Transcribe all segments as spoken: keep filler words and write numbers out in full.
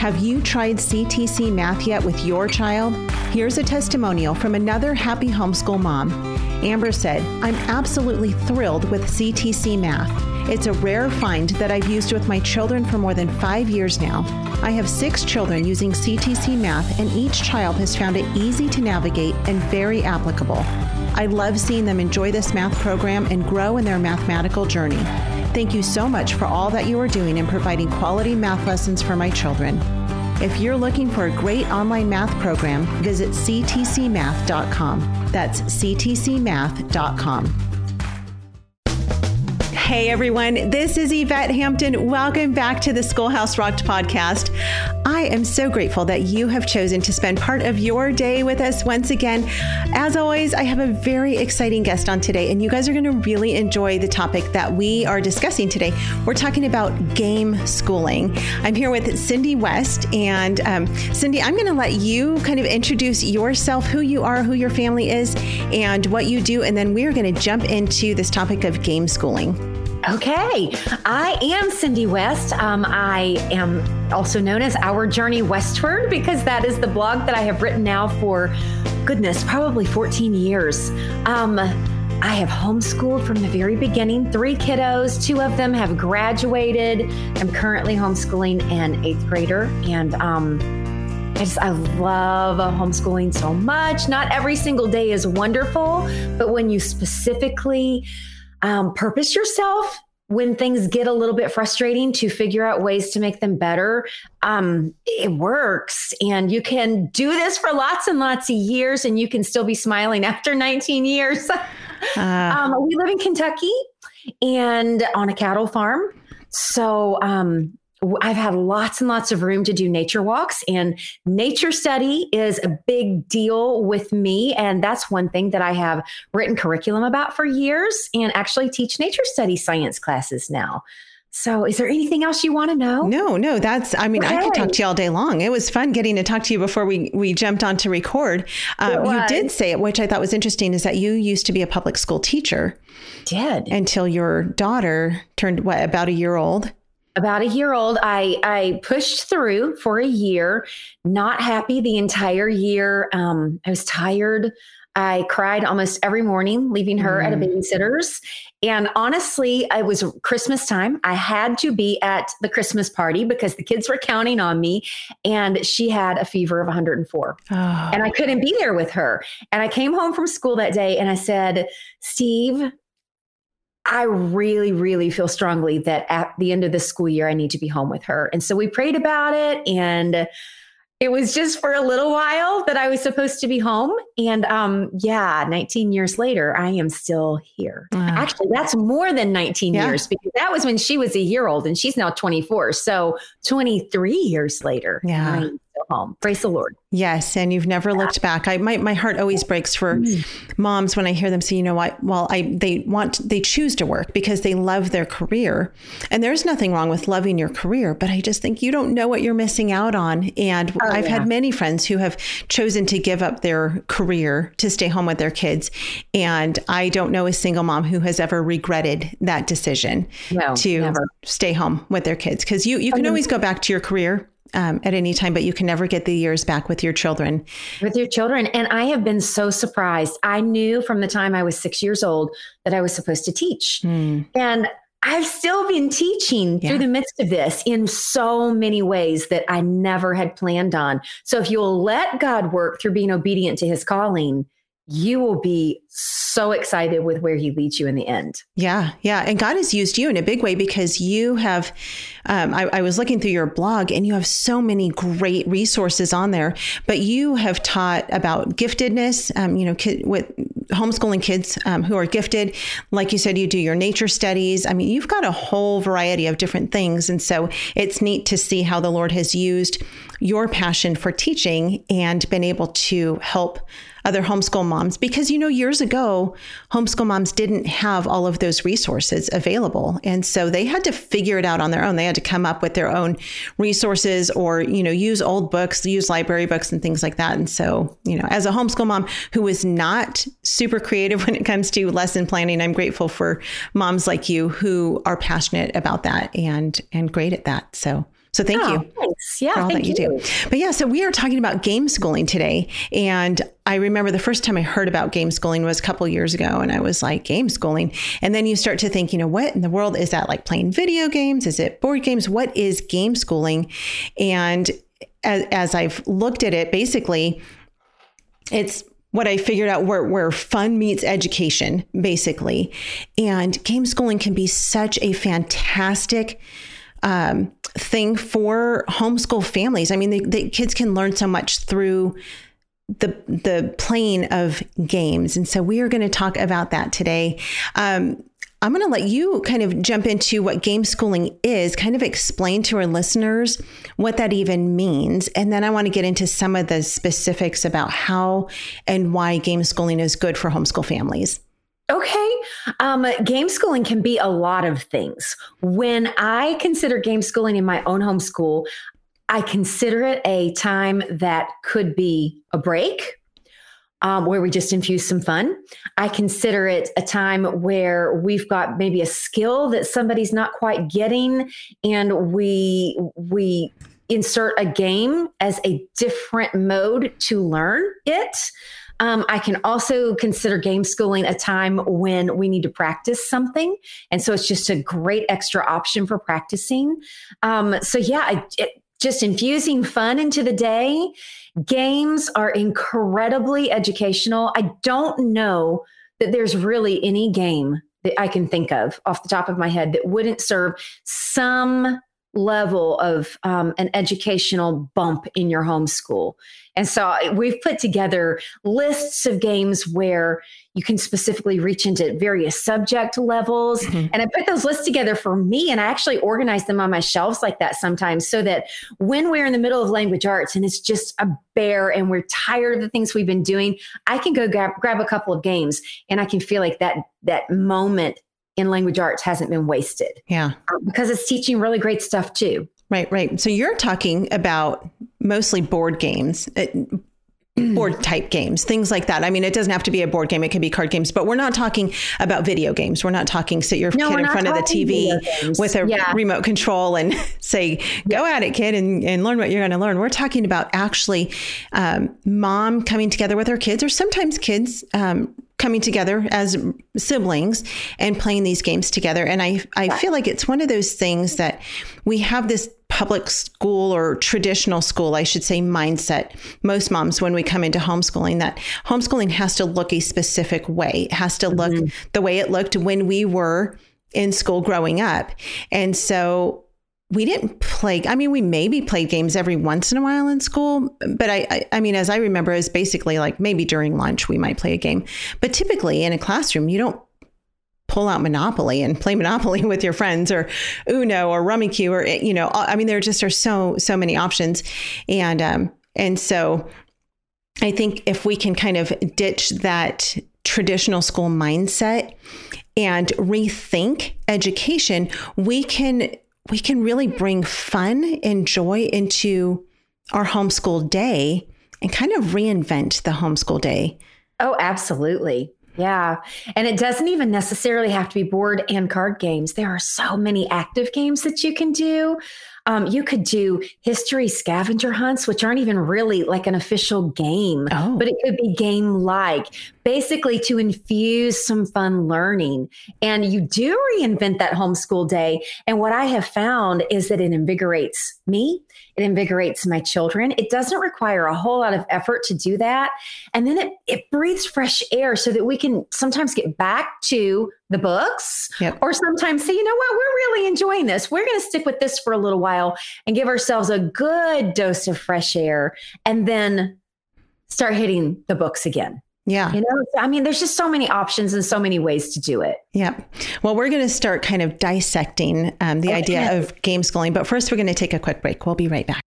Have you tried C T C Math yet with your child? Here's a testimonial from another happy homeschool mom. Amber said, "I'm absolutely thrilled with C T C Math. It's a rare find that I've used with my children for more than five years now. I have six children using C T C Math, and each child has found it easy to navigate and very applicable. I love seeing them enjoy this math program and grow in their mathematical journey. Thank you so much for all that you are doing in providing quality math lessons for my children." If you're looking for a great online math program, visit c t c math dot com. That's c t c math dot com. Hey everyone, this is Yvette Hampton. Welcome back to the Schoolhouse Rocked podcast. I am so grateful that you have chosen to spend part of your day with us once again. As always, I have a very exciting guest on today, and you guys are going to really enjoy the topic that we are discussing today. We're talking about game schooling. I'm here with Cindy West, and um, Cindy, I'm going to let you kind of introduce yourself, who you are, who your family is, and what you do, and then we're going to jump into this topic of game schooling. Okay, I am Cindy West. Um, I am also known as Our Journey Westward because that is the blog that I have written now for, goodness, probably fourteen years. Um, I have homeschooled from the very beginning, three kiddos, two of them have graduated. I'm currently homeschooling an eighth grader, and um, I just, I love homeschooling so much. Not every single day is wonderful, but when you specifically Um, purpose yourself when things get a little bit frustrating to figure out ways to make them better. Um, it works, and you can do this for lots and lots of years, and you can still be smiling after nineteen years. uh, um, we live in Kentucky and on a cattle farm. So, um, I've had lots and lots of room to do nature walks, and nature study is a big deal with me. And that's one thing that I have written curriculum about for years and actually teach nature study science classes now. So is there anything else you want to know? No, no, that's, I mean, okay. I could talk to you all day long. It was fun getting to talk to you before we, we jumped on to record. Um, you did say it, which I thought was interesting, is that you used to be a public school teacher. Did. Until your daughter turned, what, about a year old? About a year old, I, I pushed through for a year, not happy the entire year. Um, I was tired. I cried almost every morning, leaving her mm. at a babysitter's. And honestly, it was Christmas time. I had to be at the Christmas party because the kids were counting on me, and she had a fever of one hundred four. Oh. And I couldn't be there with her. And I came home from school that day and I said, "Steve, I really, really feel strongly that at the end of the school year, I need to be home with her." And so we prayed about it, and it was just for a little while that I was supposed to be home. And um, yeah, nineteen years later, I am still here. Wow. Actually, that's more than nineteen yeah. years, because that was when she was a year old, and she's now twenty-four. So twenty-three years later, yeah. I am still home. Praise the Lord. Yes. And you've never yeah. looked back. I, my, my heart always breaks for mm. moms when I hear them say, you know what, well, I, they want, they choose to work because they love their career. And there's nothing wrong with loving your career, but I just think you don't know what you're missing out on. And oh, I've yeah. had many friends who have chosen to give up their career to stay home with their kids. And I don't know a single mom who has ever regretted that decision no, to never. stay home with their kids. Because you, you can I mean, always go back to your career Um, at any time, but you can never get the years back with your children. With your children. And I have been so surprised. I knew from the time I was six years old that I was supposed to teach. Mm. And I've still been teaching yeah. through the midst of this in so many ways that I never had planned on. So if you'll let God work through being obedient to his calling, you will be so excited with where he leads you in the end. Yeah. Yeah. And God has used you in a big way because you have, um, I, I was looking through your blog and you have so many great resources on there, but you have taught about giftedness, um, you know, kid, with homeschooling kids um, who are gifted. Like you said, you do your nature studies. I mean, you've got a whole variety of different things. And so it's neat to see how the Lord has used your passion for teaching and been able to help other homeschool moms, because, you know, years ago, homeschool moms didn't have all of those resources available. And so they had to figure it out on their own. They had to come up with their own resources or, you know, use old books, use library books and things like that. And so, you know, as a homeschool mom who is not super creative when it comes to lesson planning, I'm grateful for moms like you who are passionate about that and, and great at that. So So thank oh, you thanks. Yeah, for all thank that you, you do. But yeah, so we are talking about game schooling today. And I remember the first time I heard about game schooling was a couple years ago. And I was like, game schooling. And then you start to think, you know, what in the world is that? Like playing video games? Is it board games? What is game schooling? And as, as I've looked at it, basically, it's what I figured out where, where fun meets education, basically. And game schooling can be such a fantastic um, thing for homeschool families. I mean, the, the kids can learn so much through the the playing of games. And so we are going to talk about that today. Um, I'm going to let you kind of jump into what game schooling is, kind of explain to our listeners what that even means. And then I want to get into some of the specifics about how and why game schooling is good for homeschool families. Okay. Um, game schooling can be a lot of things. When I consider game schooling in my own homeschool, I consider it a time that could be a break. Um, where we just infuse some fun. I consider it a time where we've got maybe a skill that somebody's not quite getting, and we we insert a game as a different mode to learn it. Um, I can also consider game schooling a time when we need to practice something. And so it's just a great extra option for practicing. Um, so yeah, I, it, just infusing fun into the day. Games are incredibly educational. I don't know that there's really any game that I can think of off the top of my head that wouldn't serve some level of um, an educational bump in your homeschool. And so we've put together lists of games where you can specifically reach into various subject levels. Mm-hmm. And I put those lists together for me, and I actually organize them on my shelves like that sometimes, so that when we're in the middle of language arts and it's just a bear and we're tired of the things we've been doing, I can go grab, grab a couple of games, and I can feel like that that moment in language arts hasn't been wasted. Yeah. Because it's teaching really great stuff too. Right, right. So you're talking about mostly board games, uh, board type games, things like that. I mean, it doesn't have to be a board game. It can be card games, but we're not talking about video games. We're not talking sit your no, kid in front of the T V with a yeah. remote control and say, go at it, kid, and, and learn what you're going to learn. We're talking about actually um, mom coming together with her kids, or sometimes kids um, coming together as siblings and playing these games together. And I, I feel like it's one of those things that we have this public school or traditional school, I should say, mindset. Most moms, when we come into homeschooling, that homeschooling has to look a specific way. It has to look mm-hmm. the way it looked when we were in school growing up. And so we didn't play. I mean, we maybe played games every once in a while in school, but I, I, I mean, as I remember, it was basically like maybe during lunch we might play a game. But typically in a classroom, you don't pull out Monopoly and play Monopoly with your friends, or Uno or Rummikub, or, you know, I mean, there just are so, so many options. And, um, and so I think if we can kind of ditch that traditional school mindset and rethink education, we can, we can really bring fun and joy into our homeschool day and kind of reinvent the homeschool day. Oh, absolutely. Yeah. And it doesn't even necessarily have to be board and card games. There are so many active games that you can do. Um, you could do history scavenger hunts, which aren't even really like an official game, oh. but it could be game-like, basically to infuse some fun learning. And you do reinvent that homeschool day. And what I have found is that it invigorates me. It invigorates my children. It doesn't require a whole lot of effort to do that. And then it, it breathes fresh air so that we can sometimes get back to the books, yep. or sometimes say, you know what, we're really enjoying this. We're going to stick with this for a little while and give ourselves a good dose of fresh air, and then start hitting the books again. Yeah. You know, I mean, there's just so many options and so many ways to do it. Yeah. Well, we're going to start kind of dissecting um, the okay. idea of game schooling. But first, we're going to take a quick break. We'll be right back.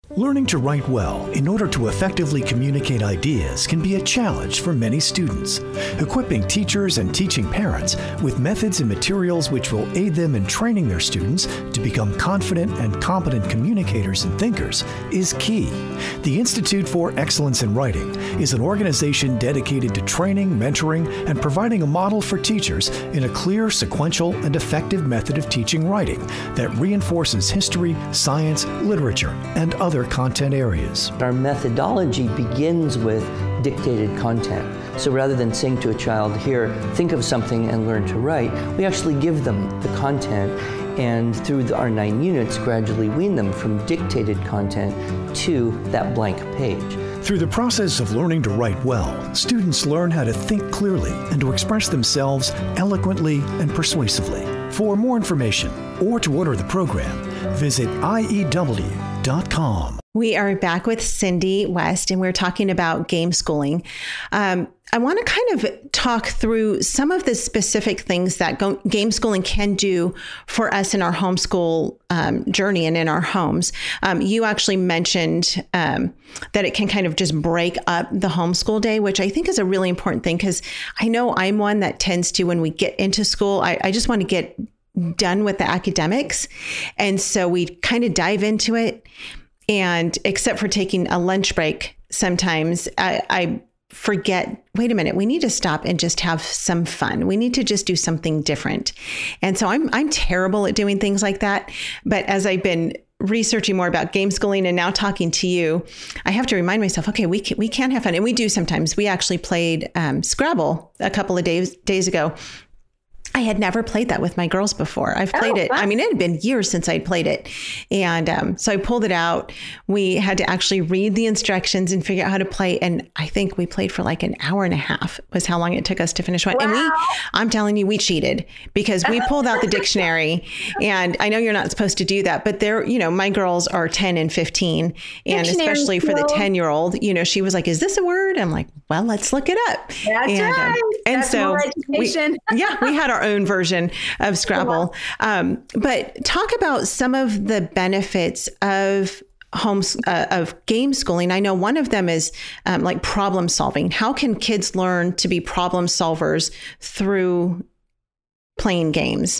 Learning to write well in order to effectively communicate ideas can be a challenge for many students. Equipping teachers and teaching parents with methods and materials which will aid them in training their students to become confident and competent communicators and thinkers is key. The Institute for Excellence in Writing is an organization dedicated to training, mentoring, and providing a model for teachers in a clear, sequential, and effective method of teaching writing that reinforces history, science, literature, and other content areas. Our methodology begins with dictated content. So rather than saying to a child, here, think of something and learn to write, we actually give them the content and through the, our nine units gradually wean them from dictated content to that blank page. Through the process of learning to write well, students learn how to think clearly and to express themselves eloquently and persuasively. For more information or to order the program, visit I E W dot com. We are back with Cindy West, and we're talking about game schooling. Um, I want to kind of talk through some of the specific things that go- game schooling can do for us in our homeschool um, journey and in our homes. Um, you actually mentioned um, that it can kind of just break up the homeschool day, which I think is a really important thing, because I know I'm one that tends to, when we get into school, I, I just want to get done with the academics. And so we kind of dive into it. And except for taking a lunch break, sometimes I, I forget, wait a minute, we need to stop and just have some fun. We need to just do something different. And so I'm I'm terrible at doing things like that. But as I've been researching more about game schooling and now talking to you, I have to remind myself, okay, we can, we can have fun. And we do sometimes. We actually played um, Scrabble a couple of days days ago. I had never played that with my girls before. I've played oh, it. Wow. I mean, it had been years since I'd played it. And um, so I pulled it out. We had to actually read the instructions and figure out how to play. And I think we played for like an hour and a half was how long it took us to finish one. Wow. And we, I'm telling you, we cheated because we pulled out the dictionary. And I know you're not supposed to do that, but they're, you know, my girls are ten and fifteen. And especially for the ten year old, you know, she was like, is this a word? I'm like, well, let's look it up. That's and, right. Um, and That's so more education. we, yeah, we had our own version of Scrabble. Um, but talk about some of the benefits of homes uh, of game schooling. I know one of them is um, like problem solving. How can kids learn to be problem solvers through playing games?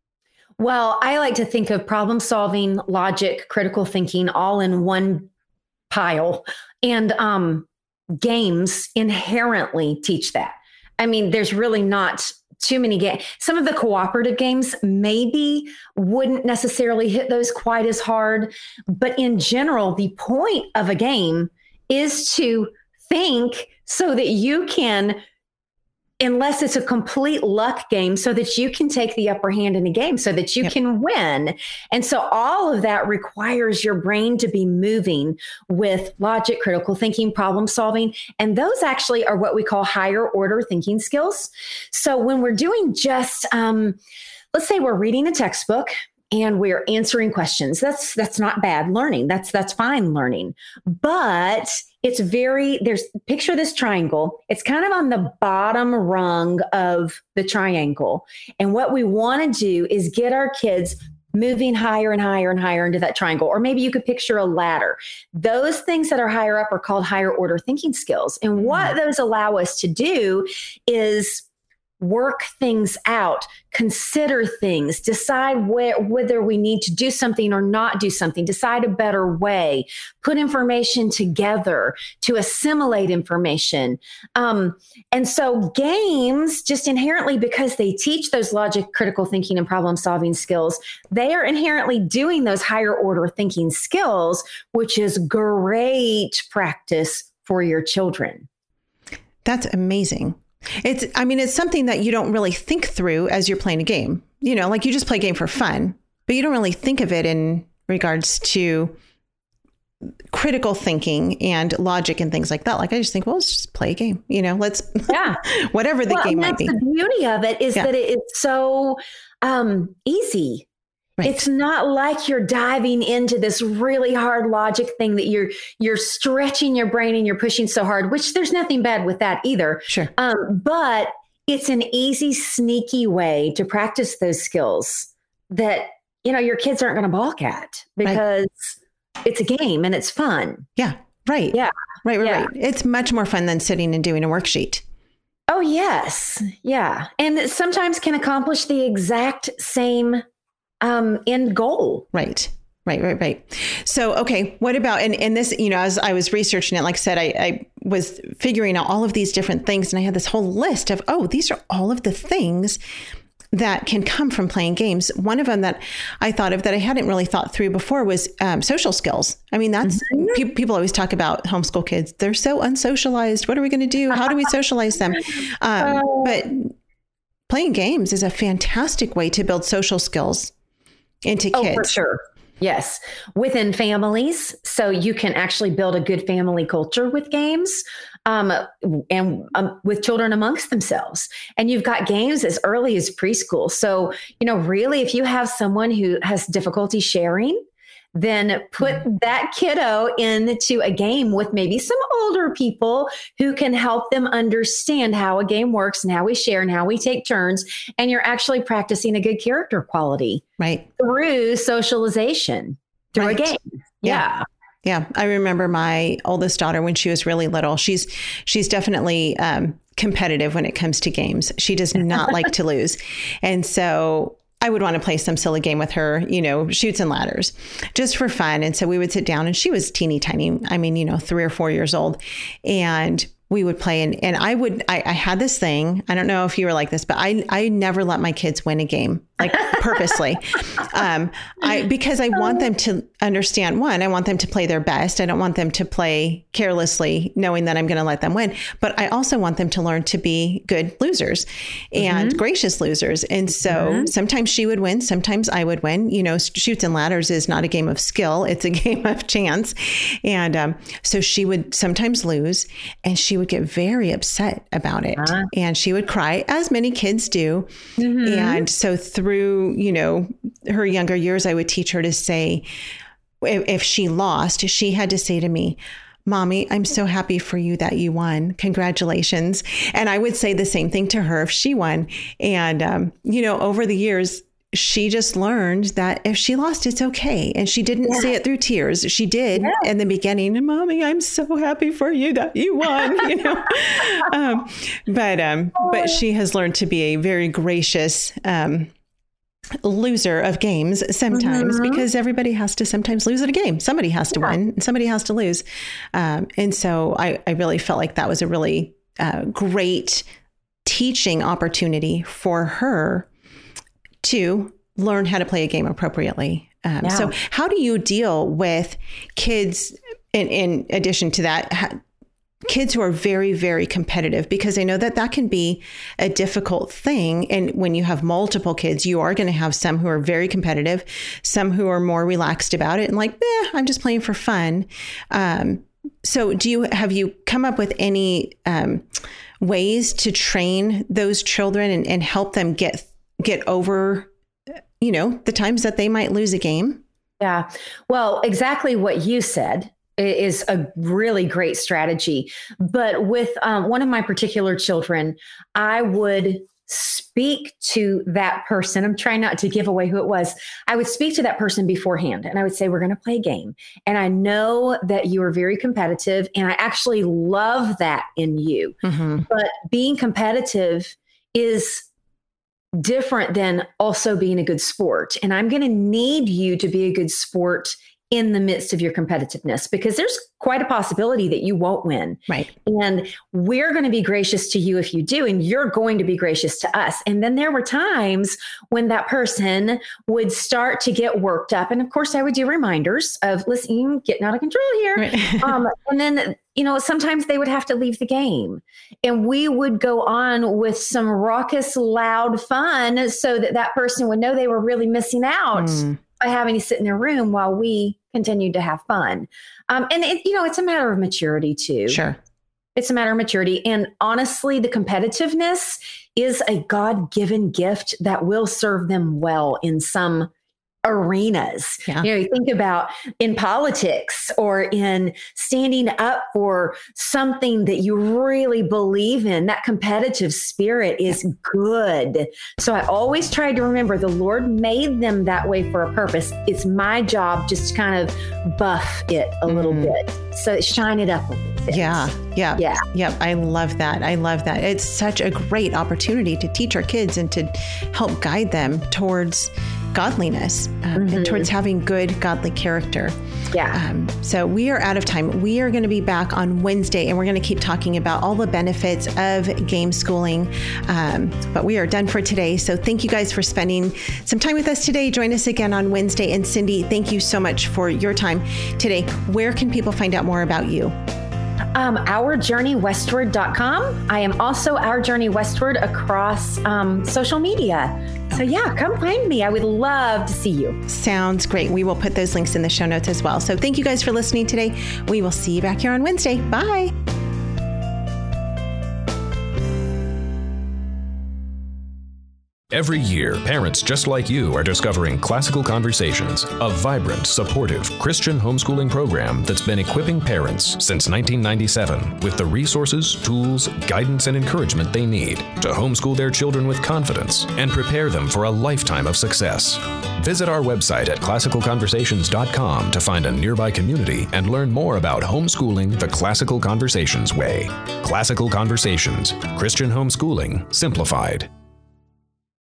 Well, I like to think of problem solving, logic, critical thinking all in one pile. And um, games inherently teach that. I mean, there's really not too many games. Some of the cooperative games maybe wouldn't necessarily hit those quite as hard. But in general, the point of a game is to think so that you can, unless it's a complete luck game, so that you can take the upper hand in a game, so that you yep. can win. And so all of that requires your brain to be moving with logic, critical thinking, problem solving. And those actually are what we call higher order thinking skills. So when we're doing just, um, let's say we're reading a textbook and we're answering questions, that's that's not bad learning. That's that's fine learning. But it's very, there's, picture this triangle. It's kind of on the bottom rung of the triangle. And what we want to do is get our kids moving higher and higher and higher into that triangle. Or maybe you could picture a ladder. Those things that are higher up are called higher order thinking skills. And what those allow us to do is work things out, consider things, decide where, whether we need to do something or not do something, decide a better way, put information together to assimilate information. Um, and so games, just inherently, because they teach those logic, critical thinking, and problem solving skills, they are inherently doing those higher order thinking skills, which is great practice for your children. That's amazing. It's, I mean, it's something that you don't really think through as you're playing a game. You know, like you just play a game for fun, but you don't really think of it in regards to critical thinking and logic and things like that. Like I just think, well, let's just play a game. You know, let's yeah, whatever the well, game might be. The beauty of it is yeah. that it is so um, easy. Right. It's not like you're diving into this really hard logic thing that you're you're stretching your brain and you're pushing so hard, which there's nothing bad with that either. Sure. Um, but it's an easy, sneaky way to practice those skills that, you know, your kids aren't going to balk at because, it's a game and it's fun. Yeah. Right. Yeah. Right. Right. Yeah. Right. It's much more fun than sitting and doing a worksheet. Oh, yes. Yeah. And sometimes can accomplish the exact same um, end goal. Right. Right, right, right. So, okay, what about, and, and this, you know, as I was researching it, like I said, I, I was figuring out all of these different things, and I had this whole list of, oh, these are all of the things that can come from playing games. One of them that I thought of that I hadn't really thought through before was um, social skills. I mean, that's, mm-hmm. pe- people always talk about homeschool kids. They're so unsocialized. What are we going to do? How do we socialize them? Um, but playing games is a fantastic way to build social skills into kids. Oh, for sure. Yes. Within families. So you can actually build a good family culture with games um, and um, with children amongst themselves. And you've got games as early as preschool. So, you know, really, if you have someone who has difficulty sharing, then put that kiddo into a game with maybe some older people who can help them understand how a game works and how we share and how we take turns. And you're actually practicing a good character quality, right, through socialization, through right. a game. Yeah. yeah. Yeah. I remember my oldest daughter when she was really little. She's, she's definitely um, competitive when it comes to games. She does not like to lose. And so I would want to play some silly game with her, you know, Chutes and Ladders, just for fun. And so we would sit down, and she was teeny tiny. I mean, you know, three or four years old. And we would play, and, and I would, I, I had this thing. I don't know if you were like this, but I, I never let my kids win a game, like purposely. um, I, because I want them to understand, one, I want them to play their best. I don't want them to play carelessly, knowing that I'm going to let them win. But I also want them to learn to be good losers and mm-hmm. gracious losers. And so mm-hmm. sometimes she would win. Sometimes I would win. You know, Chutes and Ladders is not a game of skill. It's a game of chance. And um, so she would sometimes lose, and she would get very upset about it. Uh-huh. And she would cry, as many kids do. Mm-hmm. And so through, you know, her younger years, I would teach her to say, if, if she lost, she had to say to me, "Mommy, I'm so happy for you that you won. Congratulations." And I would say the same thing to her if she won. And, um, you know, over the years, she just learned that if she lost, it's okay. And she didn't yeah. say it through tears. She did yeah. in the beginning. "Mommy, I'm so happy for you that you won," you know. um, but um, but she has learned to be a very gracious um, loser of games sometimes, mm-hmm. because everybody has to sometimes lose at a game. Somebody has to yeah. win and somebody has to lose. Um, and so I, I really felt like that was a really uh, great teaching opportunity for her to learn how to play a game appropriately. Um, yeah. So how do you deal with kids, in, in addition to that, ha- kids who are very, very competitive? Because I know that that can be a difficult thing. And when you have multiple kids, you are going to have some who are very competitive, some who are more relaxed about it and like, eh, I'm just playing for fun. Um, so do you, have you come up with any um, ways to train those children and, and help them get get over, you know, the times that they might lose a game? Yeah. Well, exactly what you said is a really great strategy. But with um, one of my particular children, I would speak to that person. I'm trying not to give away who it was. I would speak to that person beforehand, and I would say, "We're going to play a game. And I know that you are very competitive, and I actually love that in you. Mm-hmm. But being competitive is different than also being a good sport. And I'm going to need you to be a good sport in the midst of your competitiveness, because there's quite a possibility that you won't win. Right. And we're going to be gracious to you if you do, and you're going to be gracious to us." And then there were times when that person would start to get worked up. And of course, I would do reminders of, "Listen, you're getting out of control here." Right. um, and then, you know, sometimes they would have to leave the game, and we would go on with some raucous, loud fun so that that person would know they were really missing out. Mm. by having to sit in their room while we continued to have fun. Um, and, it, you know, it's a matter of maturity, too. Sure. It's a matter of maturity. And honestly, the competitiveness is a God-given gift that will serve them well in some arenas. Yeah. You know, you think about in politics or in standing up for something that you really believe in. That competitive spirit is good. So I always try to remember the Lord made them that way for a purpose. It's my job just to kind of buff it a little Mm. bit. So shine it up a little bit. Yeah. Yeah. Yeah. Yep. I love that. I love that. It's such a great opportunity to teach our kids and to help guide them towards godliness um, Mhm. and towards having good godly character. Yeah. Um, so we are out of time. We are going to be back on Wednesday, and we're going to keep talking about all the benefits of game schooling. Um, but we are done for today. So thank you guys for spending some time with us today. Join us again on Wednesday. And Cindy, thank you so much for your time today. Where can people find out more about you? Um, our journey westward dot com. I am also Our Journey Westward across um, social media. So yeah, come find me. I would love to see you. Sounds great. We will put those links in the show notes as well. So thank you guys for listening today. We will see you back here on Wednesday. Bye. Every year, parents just like you are discovering Classical Conversations, a vibrant, supportive Christian homeschooling program that's been equipping parents since nineteen ninety-seven with the resources, tools, guidance, and encouragement they need to homeschool their children with confidence and prepare them for a lifetime of success. Visit our website at classical conversations dot com to find a nearby community and learn more about homeschooling the Classical Conversations way. Classical Conversations, Christian homeschooling simplified.